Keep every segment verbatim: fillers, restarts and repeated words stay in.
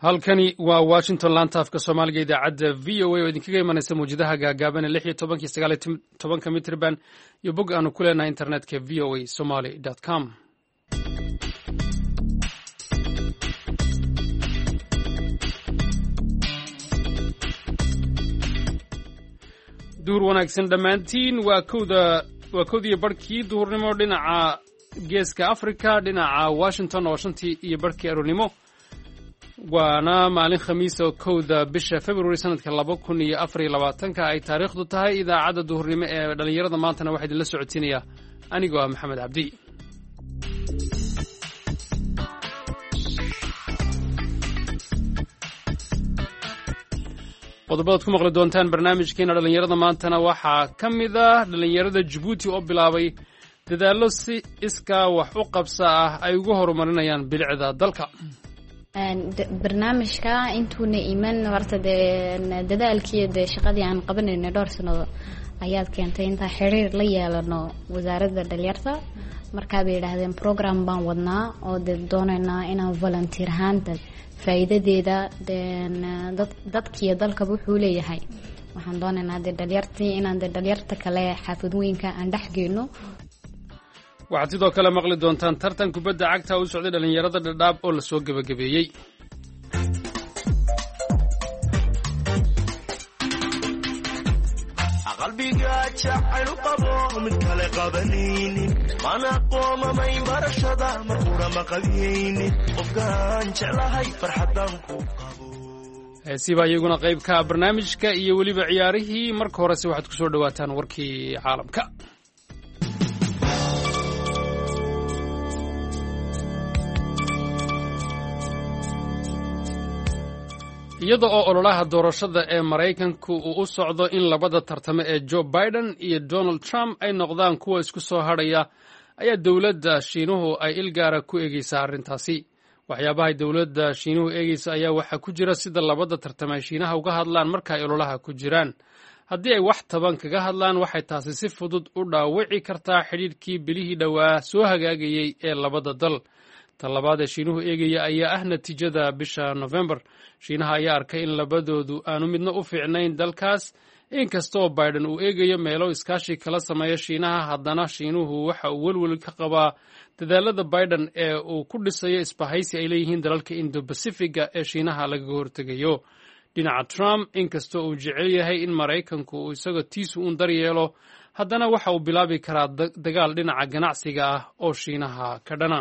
halkani waa washington laanta afka soomaaliga idaacadda v o a oo idinkaga imanaysa mawjadaha gaagaaban ee lix iyo tobanki sagaal iyo tobanka mitrban iyo bog aanu ku leenahay internetka v o a somaly com duhur wanaagsan dhammaantiin waa kowda waa kowdiiyo barhkii duhurnimo dhinaca geeska africa dhinaca washington oo shantii iyo barhkii aroornimo waana maalin khamiis oo kowda bisha february sanadka laba kun iyo afar iyo labaatanka ay taariikhdu tahay idaacadda duhurnimo ee dhallinyarada maantana waxaa idinla socotiinaya anigoo ah maxamed cabdi qodobadaad ku maqli doontaan barnaamijkeena dhallinyarada maantana waxaa ka mid ah dhallinyarada jabuuti oo bilaabay dadaallo si iskaa wax u qabsa ah ay ugu horumarinayaan bilicda dalka barnaamijka intuuna iman horta dee dadaalkii dee shaqadii aan qabanayna dhowr sanado ayaad keentay intaa xiriir la yeelano wasaaradda dhalinyarta markaa bay yidhaahdeen program baan wadnaa oo dee doonaynaa inaan volunteer ahaanta faa'iidadeeda dadkiiyo dalkaba wuxuu leeyahay waxaan doonaynaa dee dhalinyartii inaan dee dhalinyarta kale xaafadooyinka aan dhex geyno. waxaad sidoo kale maqli doontaan tartan kubadda cagta u socday dhallinyarada dhadhaab oo lasoo gebagabeeyey qalbiga jacaylu qabo mid kale qabanaynin mana qoomamay barashada markuna maqadiyeynin qofkaan jeclahay farxadan ku qabo. heesiba iyaguna qayb ka ah barnaamijka iyo weliba ciyaarihii marka horese waxaad ku soo dhowaataan warkii caalamka. iyada oo ololaha doorashada ee maraykanku uu u socdo in labada tartamo ee joe biden iyo donald trump ay noqdaan kuwa isku soo hadhaya ayaa dowladda shiinuhu ay ilgaara ku eegaysaa arrintaasi. waxyaabahay dowladda shiinuhu eegaysa ayaa waxaa ku jira sida labada tartamo ay shiinaha uga hadlaan marka ay ololaha ku jiraan. haddii ay wax taban kaga hadlaan waxay taasi si fudud u dhaawici kartaa xidhiidhkii bilihii dhowaa soo hagaagayey ee labada dal. tan labaad ee shiinuhu eegaya ayaa ah natiijada bisha nofembar. shiinaha ayaa arkay in labadoodu aanu midna u fiicnayn dalkaas inkastaoo biden uu eegayo meelo iskaashi kala sameeya shiinaha haddana shiinuhu waxa uu welwel ka qabaa dadaalada biden ee uu ku dhisayo isbahaysi ay leeyihiin dalalka indo-bacifiga ee shiinaha lagaga hortegayo. dhinaca trump inkastoo uu jecel yahay in maraykanku uu isagoo tiisu uun daryeelo haddana waxa uu bilaabi karaa dagaal dhinaca ganacsiga ah oo shiinaha ka dhana.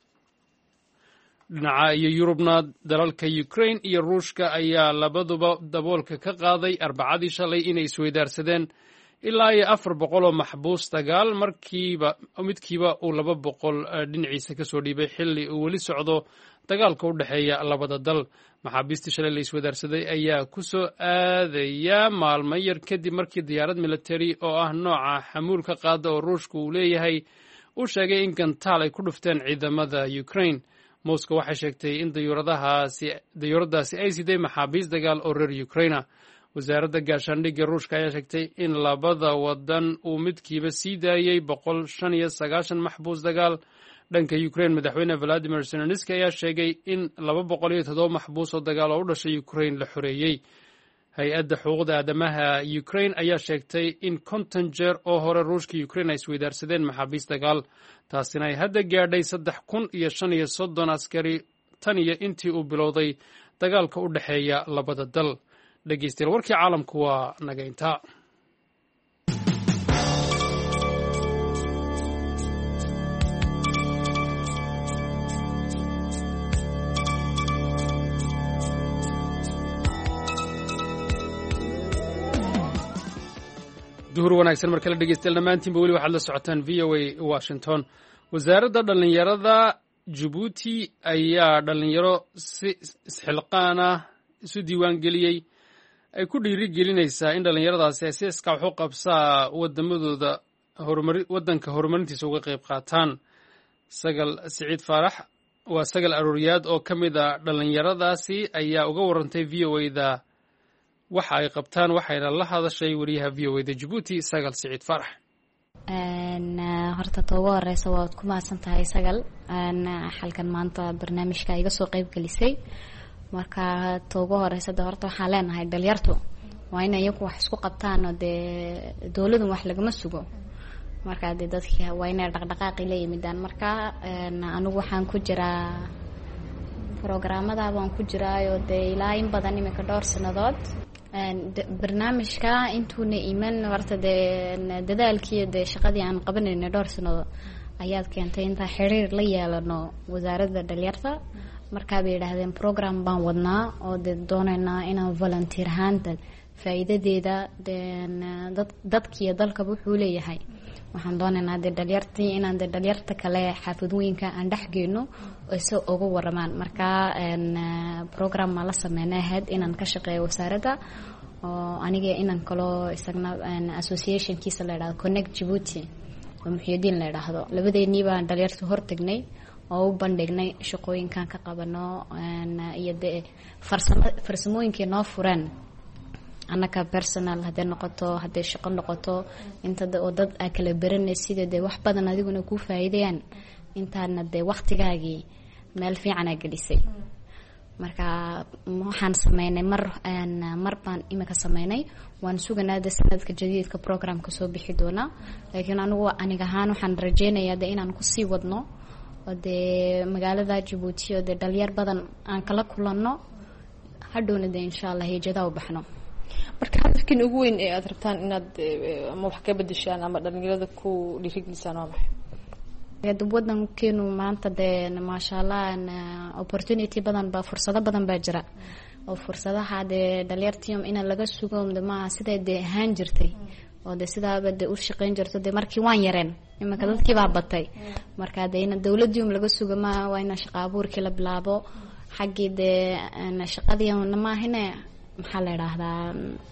dhinaca iyo yurubna dalalka ukraine iyo ruushka ayaa labaduba daboolka ka qaaday arbacadii shalay inay isweydaarsadeen ilaa iyo afar boqol oo maxbuus dagaal markiiba midkiiba uu laba boqol dhinaciisa kasoo dhiibay xilli uu weli socdo dagaalka u dhexeeya labada dal. maxaabiistii shalay la isweydaarsaday ayaa ku soo aadaya maalmo yar kadib markii diyaarad military oo ah nooca xamuulka qaada oo ruushka uu leeyahay uu sheegay in gantaal ay ku dhufteen ciidamada ukraine. moscow waxay sheegtay in dayuuradaasi ay siday maxaabiis dagaal oo reer ukraina. wasaaradda gaashaandhigga ruushka ayaa sheegtay in labada wadan uu midkiiba sii daayey boqol shan iyo sagaashan maxbuus dagaal. dhanka ukraine madaxweyne valadimir zelenski ayaa sheegay in laba boqol iyo toddoba maxbuus oo dagaal oo u dhashay ukraine la xoreeyey. hay-adda xuquuqda aadamaha ukraine ayaa sheegtay in konton jeer oo hore ruushka ukraine ay isweydaarsadeen maxaabiis dagaal taasina ay hadda gaadhay saddex kun iyo shan iyo soddon askari tan iyo intii uu bilowday dagaalka u dhexeeya labada dal. dhegeystayaal warkii caalamku waa naga intaa. duhur wanaagsan mar kale dhegeystayaal dhammaantiinba weli waxaad la socotaan v o a washington. wasaaradda dhallinyarada jabuuti ayaa dhallinyaro si isxilqaan ah isu diiwaan geliyey ay ku dhiiri gelinaysaa in dhallinyaradaasi ay si iska wax u qabsaa wadamadooda horumari waddanka horumarintiisa uga qayb qaataan. sagal siciid faarax waa sagal arooriyaad oo ka mid a dhallinyaradaasi ayaa uga warantay v o a-da waxa ay qabtaan waxayna la hadashay wariyaha v o a-da jabuuti sagal siciid faarax. horta ta ugu horeysa waad ku mahadsan tahay sagal xalkan maanta barnaamijka iga soo qayb gelisay marka toogo horeysa horta waxaan leenahay dhalinyartu waa in iyagu wax isku qabtaan oo dee dawladdu wax lagama sugo marka dee dadkii waa inay dhaqdhaqaaqi la yimidaan marka anigu waxaan ku jiraa programmada baan ku jiraayo dee ilaa in badan imika dhowr sanadood barnaamijka intuuna iman horta dee dadaalkii dee shaqadii aan qabanayna dhowr sanadood ayaad keentay intaa xiriir la yeelano wasaaradda dhalinyarta markaa bay yidhaahdeen program baan wadnaa oo dee doonaynaa inaan volunteer ahaanta faa'iidadeeda dad dadkiiyo dalkaba wuxuu leeyahay waxaan doonaynaa dee dhalinyartii inaan dee dhalinyarta kale xaafadooyinka aan dhex geyno oo isa uga waramaan markaa program maa la sameynay ahayd inaan ka shaqeeyo wasaaradda oo aniga inaan kaloo isagna associationkiisa la yidhahdo connect Djibouti oo muxyidiin la yidhaahdo labadeennii baan dhalinyarta hortagnay oo u bandhignay shaqooyinkan ka qabano iyo dee farsamo farsamooyinkii noo fureen annaka personal hadday noqoto hadday shaqo noqoto inta oo dad aa kala baranay sida dee wax badan adiguna kuu faa'iidayaan intaana dee waqtigaagii meel fiican aa gelisay marka waxaan sameynay mar mar baan imika sameynay waan suganaa dee sanadka jadiidka programka soo bixi doona laakiin anigu aniga ahaan waxaan rajeynayaa dee inaan kusii wadno oo dee magaalada Djibouti oo dee dhalinyar badan aan kala kulanno hadhowna dee insha allah hijada u baxno marka hadafkiin ugu weyn ee aad rabtaan inaad ama wax ka bedeshaan ama dhalinyarada ku dhiirigelisaan waa maxay dib wadankeenu maanta dee maasha allah opportunity badan baa fursado badan baa jira oo fursadaha dee dhalinyartii in laga sugo ma sida dee ahaan jirtay oo dee sidaaba dee u shaqeyn jirto dee markii waan yareen imanka dadkii baa batay marka dee in dawladii laga sugo ma waa in shaqo abuurkii la bilaabo xaggii dee shaqadii ma ahine maxaa la yiraahdaa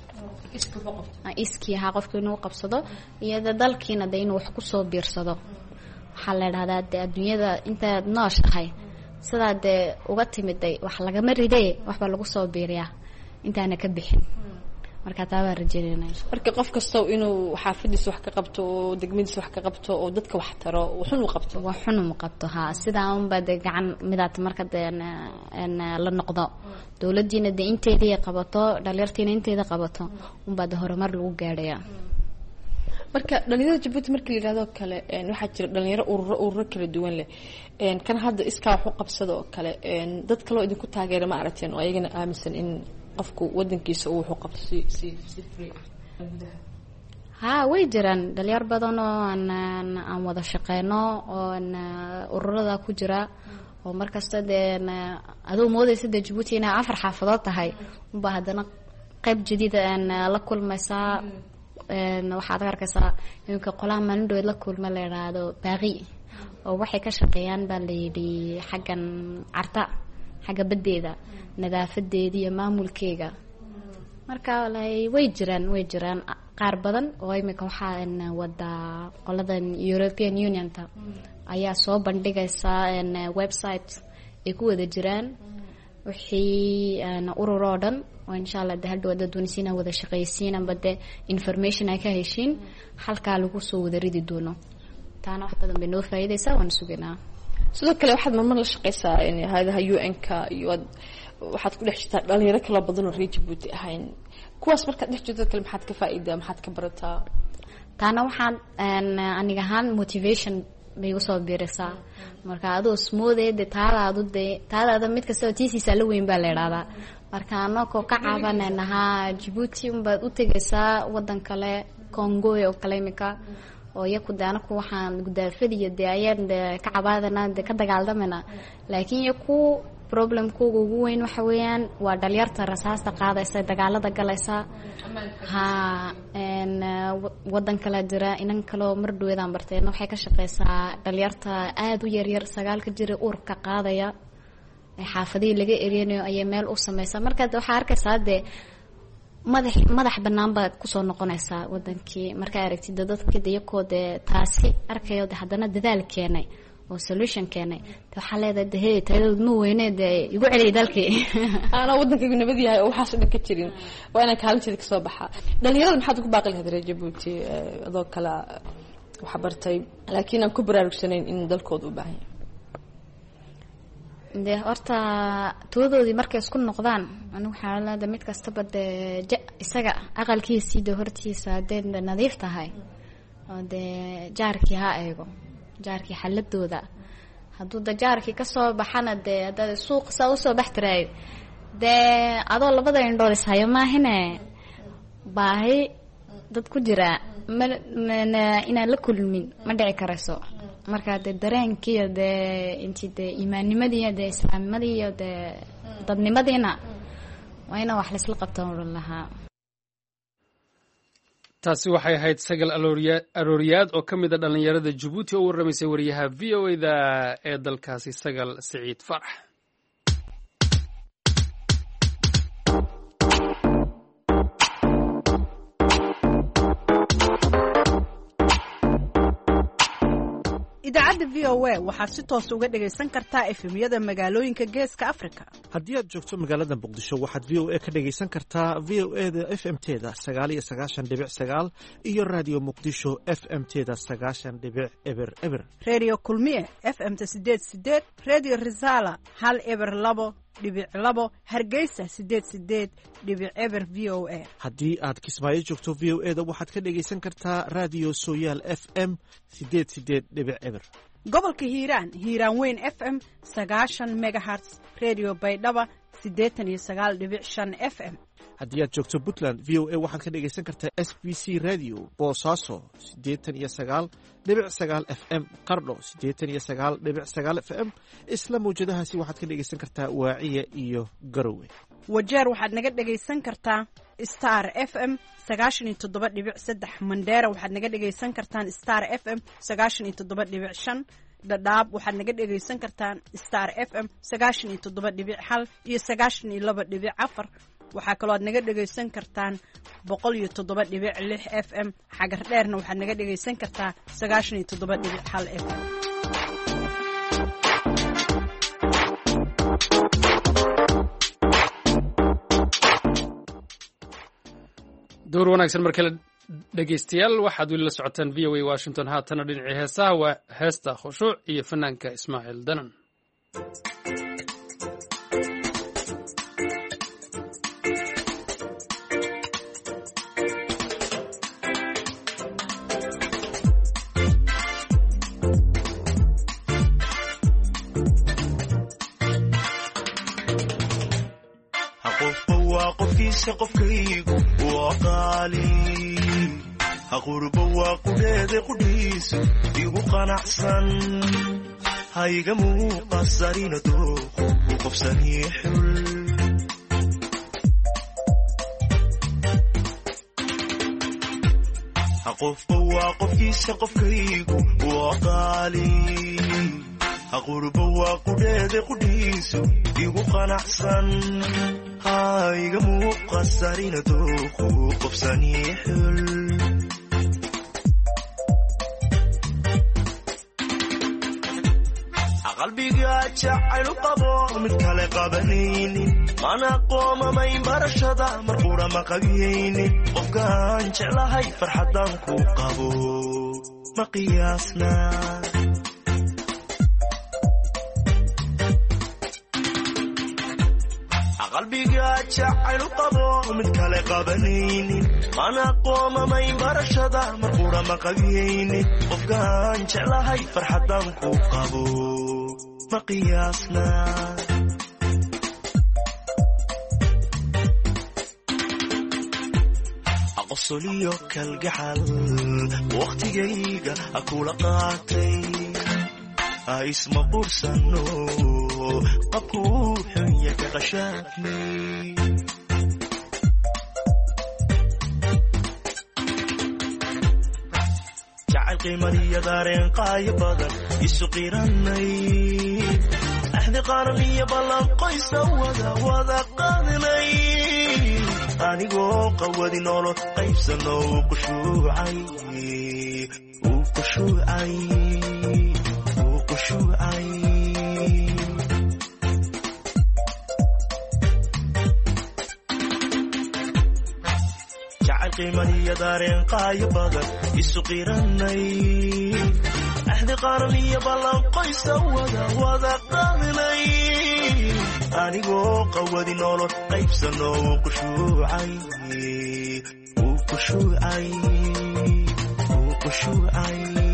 iskii ha qofku inuu qabsado iyo dalkiina dee inuu wax ku soo biirsado waxaa la yiraahdaa dee adduunyada intaad nooshahay sidaa dee uga timiday wax lagama riday waxba lagu soo biiriyaa intaana ka bixin marka taa baan rajeynaa marka qof kasto inuu xaafadiisa wax ka qabto oo degmadiisa wax ka qabto oo dadka wax taro wuxuu u qabto wuxuu u qabto ha sidaa un baa gacan midaad marka een la noqdo dawladdiina de inteedii qabato dhalinyartiina inteeda qabato un baa horumar lagu gaadhayaa marka dhalinyarada Djibouti markii la yiraahdo kale een waxa jira dhalinyaro ururo ururo kala duwan leh een kan hadda iska wax u qabsado kale een dad kale oo idinku taageero ma aragteen oo ayagana aaminsan in qofku wadankiisa uu wax u qabto si si si free ha way jiraan dhalinyar badan oo aan aan wada shaqeyno oo ururada ku jira oo markasta dee adoo moodaysa Djibouti inay afar xaafadood tahay unba hadana qayb jadiid aan la kulmaysaa een waxaad arkaysaa inka qolaan maalindhood la kulma la yiraahdo baaqi oo waxay ka shaqeeyaan baa la yidhi xaggan carta xagga badeeda nadaafadeeda iyo maamulkeega marka walay way jiraan way jiraan qaar badan oo imika waxaan wada qoladan European Unionta ayaa soo bandhigaysa een website ay ku wada jiraan wixii aan ururo dhan oo insha Allah dad wada doonaysiina wada shaqaysiina bade information ay ka heshiin halka lagu soo wada ridi doono taana wax badan bay noo faa'iideysaa waan suganaa sidoo kale waxaad marmar la shaqeysaa in hay'adaha U N-ka iyo waxaad ku dhex jirtaa dhalinyaro kala badan oo reer Djibouti ahayn kuwaas marka dhex jirto kale maxaad ka faa'iidaa maxaad ka barataa taana waxaan aniga ahaan motivation bay u soo biiraysaa marka adoo smoothede taalaadu de taalaada mid kasta oo tiisiisa la weyn baa la yiraahdaa marka anako ka caabanaynaha Djibouti un baad u tagaysaa wadan kale Congo oo kale imika oo iyaku daana ku waxaan gudaafadiyo de ayaan ka cabaadana de ka dagaaldamayna laakiin iyaku problemkooda ugu weyn waxa weeyaan waa dhalinyarta rasaasta qaadaysa dagaalada galaysa ha een wadan kala jira inan kale mar dhoweedaan barteen waxay ka shaqeysaa dhalinyarta aad u yar yar sagaalka jira urka qaadaya ay xaafadii laga ereenayo ay meel u sameeysaa marka waxa arkaysaa de madax madax banaan baad ku soo noqonaysaa wadankii marka aragtid dadka iyakooda taasi arkayo hadana dadaal keenay oo solution keenay waxa leedahay hey taayada ma weyneed igu celiyay dalkii ana wadankaygu nabad yahay oo waxaas dhan ka jirin waa inaan kaalinteeda ka soo baxaa dhalinyarada maxaad ku baaqi lahayd reer Djibouti adoo kala wax bartay laakiin aan ku baraarugsanayn in dalkooda u baahan yahay dee horta toodoodii markay isku noqdaan anigu waxaa leeda mid kastaba dee isaga aqalkiisii dee hortiisa hadday nadiif tahay oo dee jaarkii ha eego jaarkii xaladooda hadduu da jaarkii kasoo baxana dee haddaad suuq saa usoo bax tiraayo dee adoo labada indhood ishayo maahine baahi dad ku jira ma inaan la kulmin ma dhici karayso marka dee dareenkiiyo dee intii dee iimaannimadiiyo dee islaamnimadiiyo dee dadnimadiina waa inaan wax laisla qabta oran lahaa. taasi waxay ahayd sagal arooriyaad oo ka mid a dhallinyarada jabuuti oo u warramaysay wariyaha v o a da ee dalkaasi sagal siciid farax. idaacadda v o a waxaad si toos uga dhagaysan kartaa efemyada magaalooyinka geeska africa. haddii aad joogto magaalada muqdisho waxaad v o a ka dhagaysan kartaa v o e da f m teda sagaal iyo sagaashan dhibic sagaal iyo radio muqdisho f m teda sagaashan dhibic eber eber. radio kulmiye f m ta sideed sideed, radio risala hal eber labo dhibic labo, hargeysa sideed sideed dhibic eber v o a. haddii aad kismaayo joogto v o e da waxaad ka dhagaysan kartaa radio soyaal f m sideed sideed dhibic eber. gobolka hiiraan hiiraan weyn f m sagaashan megahertz, radio baydhaba siddeetan iyo sagaal dhibic shan f m. haddii aad joogto puntland v o a waxaad ka dhagaysan kartaa s b c radio boosaaso siddeetan iyo sagaal dhibic sagaal f m, qardho siddeetan iyo sagaal dhibic sagaal f m. isla mawjadahaasi waxaad ka dhagaysan kartaa waaciya iyo garowe. wajeer waxaad naga dhagaysan kartaa star f m sagaashan iyo toddoba dhibic saddex, mandheera waxaad naga dhagaysan kartaan star f m sagaashan iyo toddoba dhibic shan, dhadhaab waxaad naga dhagaysan kartaan star f m sagaashan iyo toddoba dhibic hal iyo sagaashan iyo laba dhibic afar. waxaa kaloo aad naga dhagaysan kartaan boqol iyo toddoba dhibic lix f m. xagar dheerna waxaad naga dhagaysan kartaa sagaashan iyo toddoba dhibic hal f m. door wanaagsan markale dhegaystayaal waxaad weli la socotaan v o a washington. haatana dhinacii heesaha waa heesta khushuuc iyo fanaanka ismaaciil danan. qofkaygu waa qaali haqurba waa qudheede qudhiisu igu qanacsan hayga muuqasarina dooqu u qofsanii xul haqofba waa qofkiisa qofkaygu waa qaali haqurba waa qudheede qudhiisu igu qanacsan hayga muuqasarina dooqu qofsanii xul qalbiga jacaylu qabo mid kale qabanaynin mana qoomamayn barashada marqura ma qabiyaynin qofkaan jeclahay farxadan ku qabo ma qiyaasna qalbiga jacaylu qabo mid kale qabanaynin mana qoomamayn barashada marqura ma qabiyaynin qofkaan jeclahay farxadan ku qabo ma qiyaasna aqosoliyo kalgacal waqtigayga akula qaatay isma qursano qabkuu xunya ka qashaafnay jacayl qiimaniyo daareen qaayo badan isu qiranay axdi qaran iyo ballan qoysa wada wada qaadnay anigoo qawadi noolo qaybsano uu qushuucay uu qushuucay uu qushuucay jacayl qiimaniyo daareen qaayo badan isu qiranay axdi qaran iyo ballan qoysa wada wada qaadnay anigoo qawadi nolol qaybsano wuu qushuucay wuu qushuucay wuu qushuucay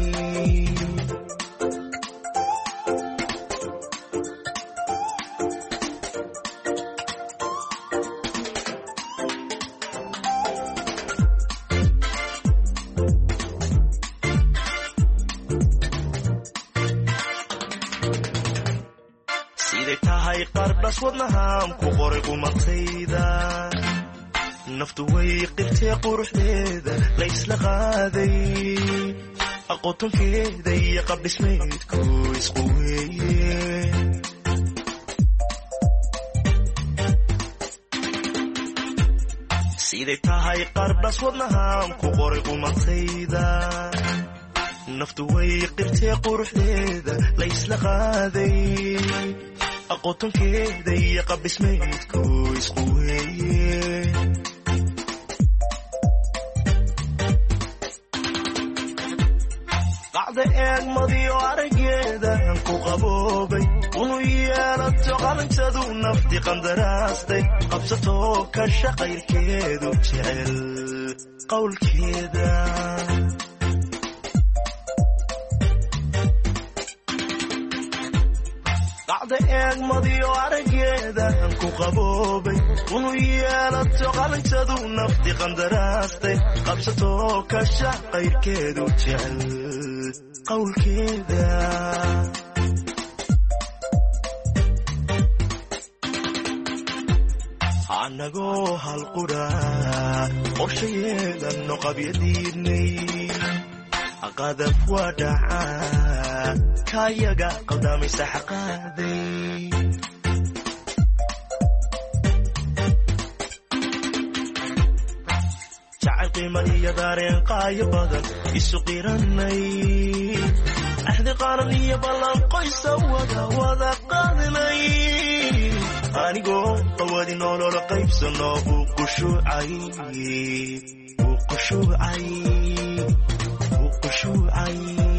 qarbas wadnahaan ku qoray qumatayda naftu way qirtee quruxdeeda la isla qaaday aqoontonkeeda iyo qabdhismeedku isku weeye siday tahay qarbas wadnahaan ku qoray qumatayda naftu way qirtee quruxdeeda la isla qaaday aqoontonkeeda iyo qabdhismeedku isku weeye qacda eegmadiyo araggeedan ku qaboobay unu yeelato qalintadu nafti qandaraastay qabsatoo kasha qayrkeedu jecel qowlkeeda qacda eegmadiyo araggeedan ku qaboobay unu yeelato qalintadu nafti qandaraastay qabsatoo kasha qayrkeedu jecel qowlkeeda anagoo halqudha qorshayeedanno qabyadiidnay qadaf waa dhacaa kayaga qaldamaysa xaqaaday jacayl qiimaniyo daareen qaayo badan isu qiranay axdi qaran iyo ballan qoysa wada wada qaadnay anigoo qawadi nolol qaybsano wuu qushuucay wuu qushuucay qushuucay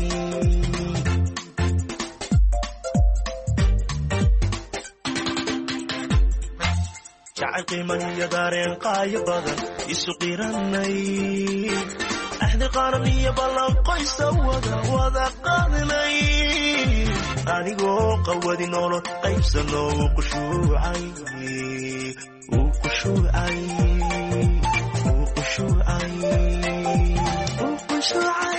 jacayl qiimaniyo daareen qaayo badan isu qiranay axdi qaran iyo ballan qoysa wada wada qaadnay anigoo qawadi nolol qaybsano wuu qushuucay wuu qushuucay wuu qushuucay wuu qushuucay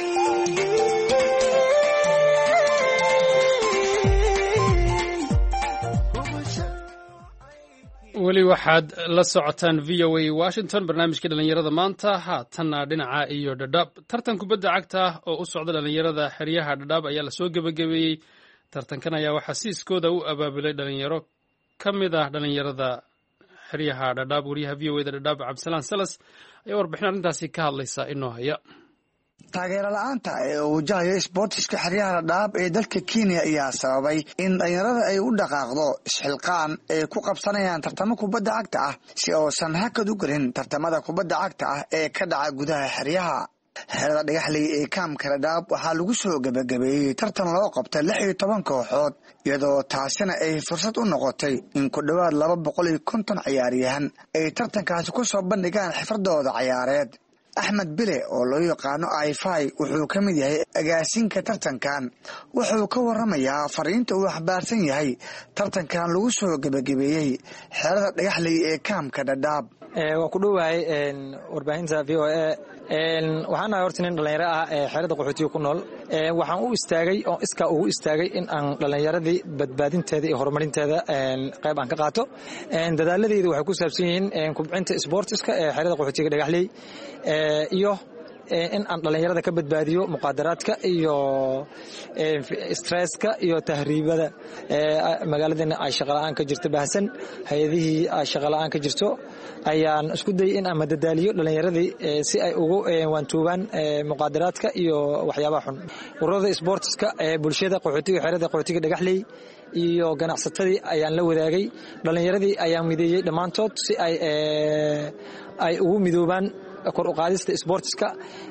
weli waxaad la socotaan v o a washington barnaamijka dhallinyarada maanta haatanna dhinaca iyo dhadhaab tartan kubadda cagta ah oo u socda dhallinyarada xeryaha dhadhaab ayaa lasoo gebagabeeyey tartankan ayaa waxaa siiskooda u abaabulay dhalinyaro ka mid ah dhallinyarada xeryaha dhadhaab wariyaha v o eda dhadhaab cabdisalaan salas ayaa warbixin arrintaasi ka hadlaysa inoo haya taageero la-aanta ee uu wajahaya isboortiska xeryaha dhadhaab ee dalka kenya ayaa sababay in dhalinyarada ay u dhaqaaqdo isxilqaan ay ku qabsanayaan tartamo kubadda cagta ah si uusan hakad u gelin tartamada kubadda cagta ah ee ka dhaca gudaha xeryaha xerada dhagaxley ee kaamka dhadhaab waxaa lagu soo gebagabeeyey tartan loo qabtay lix iyo toban kooxood iyadoo taasina ay fursad u noqotay in ku dhowaad laba boqol iyo konton ciyaaryahan ay tartankaasi ku soo bandhigaan xifradooda ciyaareed axmed bile oo loo yaqaano ifai wuxuu ka mid yahay agaasinka tartankan wuxuu ka waramayaa fariinta uu xambaarsan yahay tartankan lagu soo gebagabeeyey xerada dhagaxley ee kaamka dhadhaab waa ku dhowahay warbaahinta v o a waxaan ahay horta nin dhallinyaro ah ee xerada qaxootiga ku nool waxaan u istaagay oo iskaa ugu istaagay in aan dhallinyaradii badbaadinteeda iyo horumarinteeda qayb aan ka qaato dadaaladeyda waxay ku saabsan yihiin kubcinta isboortiska ee xerada qaxootiga dhagaxley iyo in aan dhallinyarada ka badbaadiyo muqaadaraadka iyo stresska iyo tahriibada magaaladana ay shaqala-aan ka jirto baahsan hay-adihii ay shaqala-aan ka jirto ayaan isku dayay in aan madadaaliyo dhallinyaradii si ay ugu waantuubaan muqaadaraadka iyo waxyaabaha xun ururada isboortiska ee bulshada qaxootiga xerada qaxootiga dhagaxley iyo ganacsatadii ayaan la wadaagay dhallinyaradii ayaan mideeyey dhammaantood si ay ay ugu midoobaan kor u qaadista isboortiska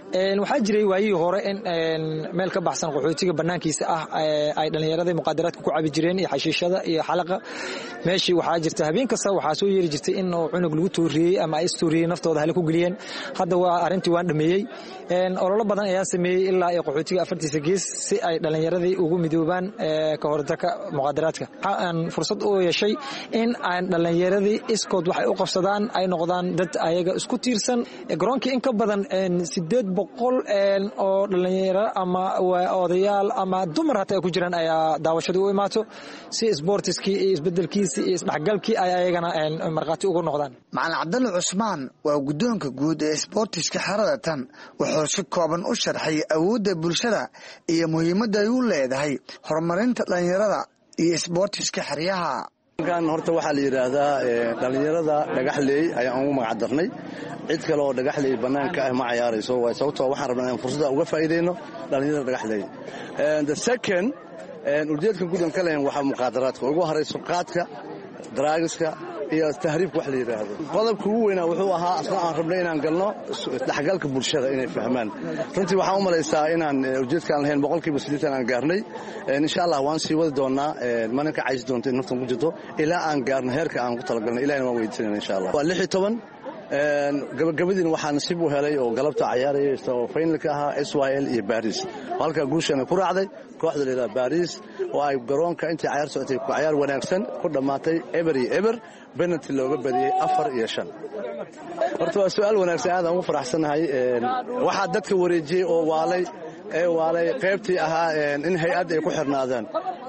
waxaa jiray waayihii hore in meel ka baxsan qaxootiga banaankiisa ah ay dhalinyarada muqaadaraadka ku cabi jireen iyo xashiishada iyo xalaqa meeshii waxaa jirta habeen kasta waxaa soo yeeri jirtay in cunug lagu tooriyey ama ay istooriyey naftooda hal ku geliyeen hadda waa arrintii waan dhameeyey ololo badan ayaa sameeyey ilaa ay qaxootiga afartiisa gees si ay dhalinyaradii ugu midoobaan ka hortagga muqaadaraadka waxaan fursad u yeeshay in aan dhalinyaradii iskood waxay u qabsadaan ay noqdaan dad ayaga isku tiirsan garoonkii in ka badan sideed boqol oo dhalinyaro ama odayaal ama dumar hataa ku jiraan ayaa daawashadii u imaato si sportiskii iyo isbedelkiisii iyo isdhexgalkii ay ayagana markhaati ugu noqdaan macalin cabdalle cusmaan waa guddoonka guud ee sportiska xerada tan wuxuu si kooban u sharxay awoodda bulshada iyo muhiimadda ay u leedahay horumarinta dhalinyarada iyo sportiska xeryaha kan horta waxaa la yidhaahdaa dhalinyarada dhagaxleey ayaan ugu magac darnay cid kale oo dhagaxleey bannaanka ah ma cayaarayso waa sababtoo waxaan rabnaa inaan fursadda uga faa'iidayno dhalinyarada dhagaxleey the second ujeedka gudan ka lehen waxaa muqaadaraadka ugu horayso qaadka daraagiska iyo tahriibka wax la yidhaahdo qodobka ugu weynaa wuxuu ahaa asna aan rabnay inaan galno isdhexgalka bulshada inay fahmaan runtii waxaan u malaysaa inaan ujeedkaan lahayn boqolkiiba siddeetan aan gaarnay insha allah waan sii wadi doonaa mana ka caysi doonta in naftan ku jirto ilaa aan gaarno heerka aan ku talagalnay ilahina waan weydiisanayna insha allah waa lix iyo toban gabagabadiina waxaa nasiib u helay oo galabta cayaaraya oo faynalka ahaa s y l iyo baris halkaa guushana ku raacday kooxda layidhaha baris oo ay garoonka intii cayaar socotay ku cayaar wanaagsan ku dhammaatay eber iyo eber benalty looga badiyey afar iyo shan horta waa su-aal wanaagsan aadaan ugu faraxsannahay waxaa dadka wareejiyey oo waalay ee waalay qaybtii ahaa in hay-ad ay ku xirnaadaan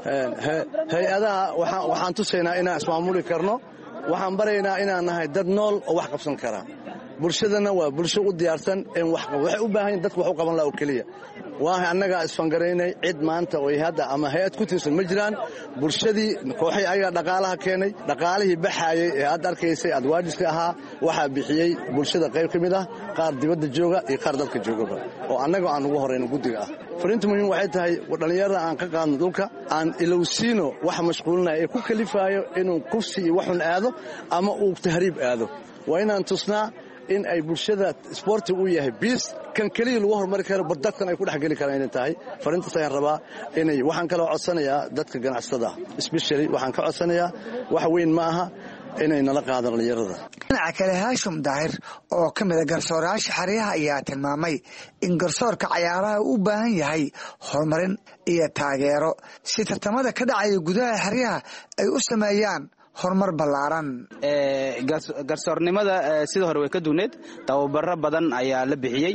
hay-adaha waxaan tusaynaa inaan ismaamuli karno waxaan baraynaa inaan nahay dad nool oo wax qabsan kara bulshadana waa bulsho u diyaarsan in wax waxay u baahan yihiin dadku wax u qaban lahaa oo keliya waa annaga isfangaraynay cid maanta oo hadda ama hay'ad ku tirsan ma jiraan bulshadii kooxay ayaga dhaqaalaha keenay dhaqaalihii baxayay ee aad arkaysay adwaajiska ahaa waxaa bixiyey bulshada qayb ka mid ah qaar dibadda jooga iyo qaar dalka joogaba oo annaga aan ugu horeyno guddiga ah fariinta muhiim waxay tahay dhalinyarada aan ka qaadno dhulka aan ilowsiino wax mashquulinaya ee ku kalifaayo inuu kufsi iyo waxun aado ama uu tahriib aado waa inaan tusnaa in ay bulshada isboorti u yahay biis kan keliya lagu horumari karo badadkan ay ku dhexgeli karaan inay tahay fariintaas ayaan rabaa inay waxaan kaloo codsanayaa dadka ganacsatada especially waxaan ka codsanayaa wax weyn ma aha inay nala qaadaan dhalinyarada dhinaca kale haashim daahir oo ka mid a garsoorayaasha xeryaha ayaa tilmaamay in garsoorka cayaaraha u baahan yahay horumarin iyo taageero si tartamada ka dhacaya gudaha xeryaha ay u sameeyaan horumar ballaaran garsoornimada sida hore way ka duuneed tababaro badan ayaa la bixiyey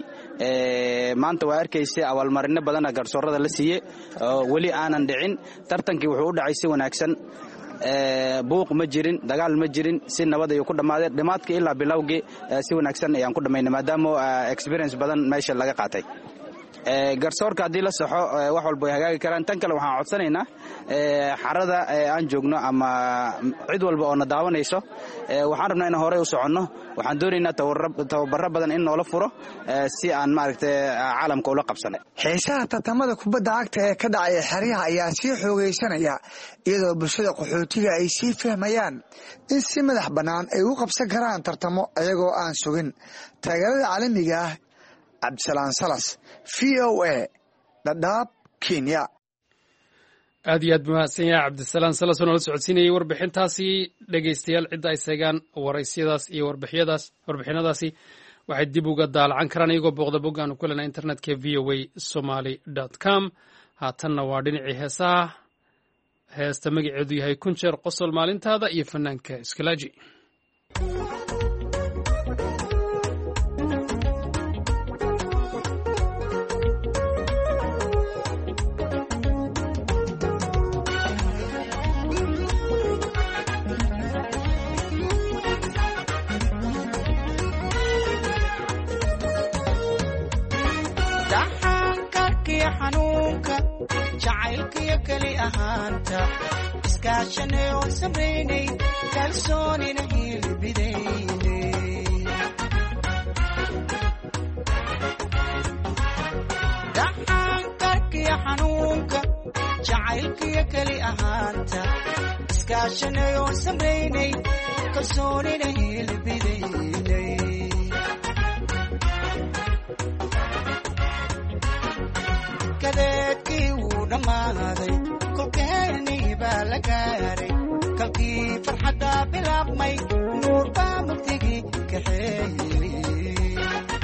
maanta waa arkaysa abaalmarino badana garsoorada la siiyey weli aanan dhicin tartankii wuxuu u dhacay si wanaagsan buuq ma jirin dagaal ma jirin si nabad ayuu ku dhammaadeen dhammaadkii ilaa bilowgii si wanaagsan ayaan ku dhammaynay maadaama experience badan meesha laga qaatay garsoorka haddii la saxo wax walba way hagaagi karaan tan kale waxaan codsanaynaa xarada aan joogno ama cid walba oo na daawanayso waxaan rabnaa inaan horey u soconno waxaan doonaynaa tababaro badan in noola furo si aan maaragtay caalamka ula qabsana xiisaha tartamada kubadda cagta ee ka dhacaya xeryaha ayaa sii xoogaysanaya iyadoo bulshada qaxootiga ay sii fahmayaan in si madax bannaan ay u qabsan karaan tartamo iyagoo aan sugin taageerada caalamiga ah cabdisalaan salas v o a dhadhaab kenya aad iyo aad mahadsan yahay cabdisalaan salas oo nala socodsiinayay warbixintaasi dhegaystayaal cidda ay seegaan waraysiyadaas iyo warbixyadaas warbixinadaasi waxay dib uga daalacan karaan iyagoo booqda bog aanu ku lena internetka v o a somaly dot com haatanna waa dhinacii heesaha heesta magaceedu yahay kun jeer qosol maalintaada iyo fanaanka iskalaaji jacaylkiyo keli ahaanta iskaashanay oo samaynay kalsoonina hilbidaynay dhaxankarkiyo xanuunka jacaylkiyo keli ahaanta iskaashanay oo samaynay kalsoonina hilbidaynay dhammaaday kolkeenii baa la gaaray kalkii farxadda bilaabmay nuur baa mugdigii kaxeeyey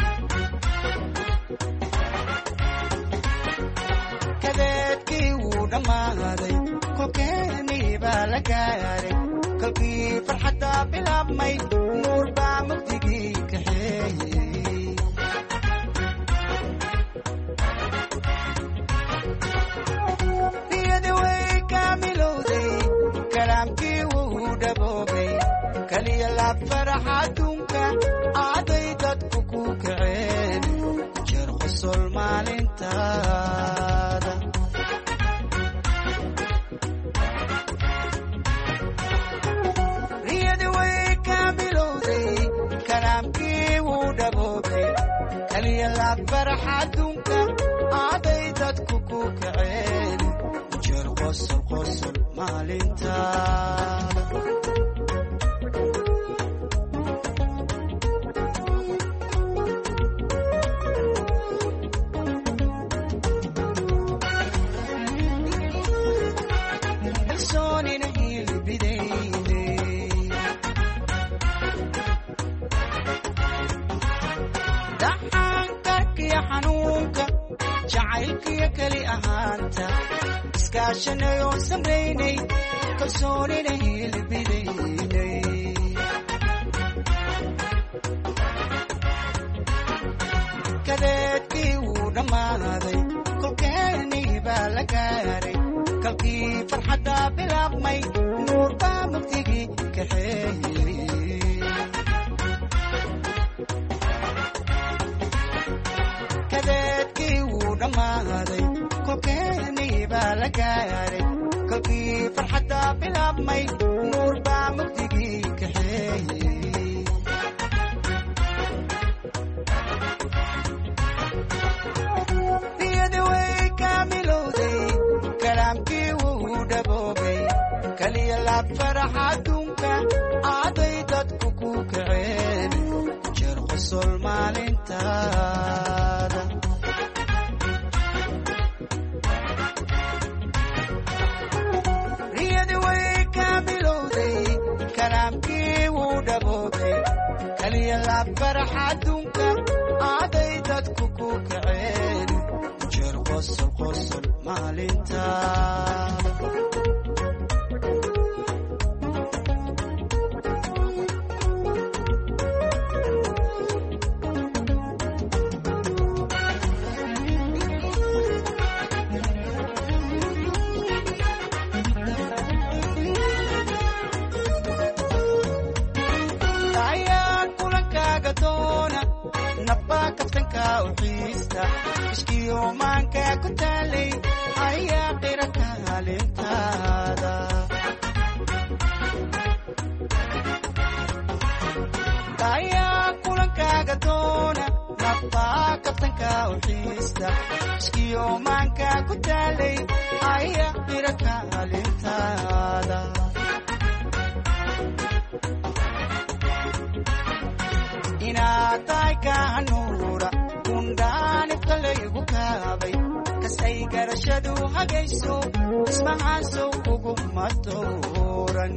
kadeedkii wuu dhammaaday kolkeenii baa la gaaray kalkii farxadda bilaabmay nuur baa mugdigii kaxeeyey niyadi way kaamilowday kalaamkii wuu dhaboobay kaliya laab faraxa adduunka aaday dadku ku kaceen jeer qosol maalintaada niyadi way kaamilowday kalaamkii wuu dhaboobay kaliya laab faraxa adduunka aaday dadku ku kaceen jeer qosol qosol maalintaada kalsoonina hilbidayde daxaankarkiyo xanuunka jacaylkiyo keli ahaanta iskaashanayoo samaynay kalsoonina hilbidaynay kadeedkii wuu dhammaaday kolkeenii baa la gaaray kalkii farxadda bilaabmay nuur baa mugdigii kaxeeyey kadeedkii wuu dhammaaday kolkeenii baa la gaaray kalkii farxadda bilaabmay nuur baa mugdigii kaxeeyey niyadi way kaamilowday kalaamkii wuu dhaboobay kaliya laab faraxa adduunka aaday dadku ku kaceen jeer qosol maalintaada niyadi way kaamilowday kalaamkii wuu dhaboobay kaliya laab faraxa adduunka aaday dadku ku kaceen jeer qosol qosol maalintaada nabbaa kabtanka u xiista iskiyo maanka ku taalay ayaa qira kaalintaada ayaa kulankaaga doona nabbaa kabtanka u xiista iskiyo maanka ku taalay ayaa qira kaalintaada inaad tahay kaanuura kundhaanibka laygu kaabay kasay garashadu hagayso ismahaasow kuguma dooran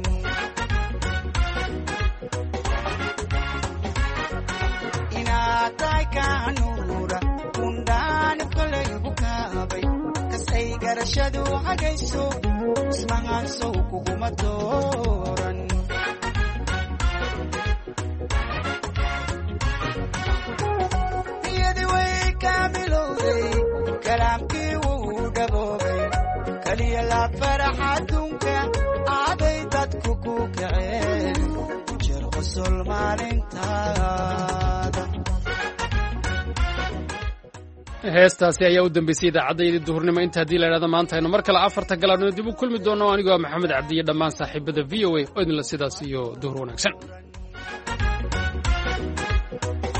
inaad tahay kaanuura kundhaanibka laygu kaabay kasay garashadu hagayso ismahaasow kuguma dooran kalaamkii wuu dhaboobay kaliya laab faraxa adduunka aaday dadku ku kaceen jeer qosol maalintaada heestaasi ayaa u dambeysay idaacaddayadii duhurnimo inta haddii la idhahdo maanta aynu mar kale afarta galaadno dib u kulmi doonno anigoo maxamed cabdiye dhammaan saaxiibada v o a oo idinla sidaas iyo duhur wanaagsan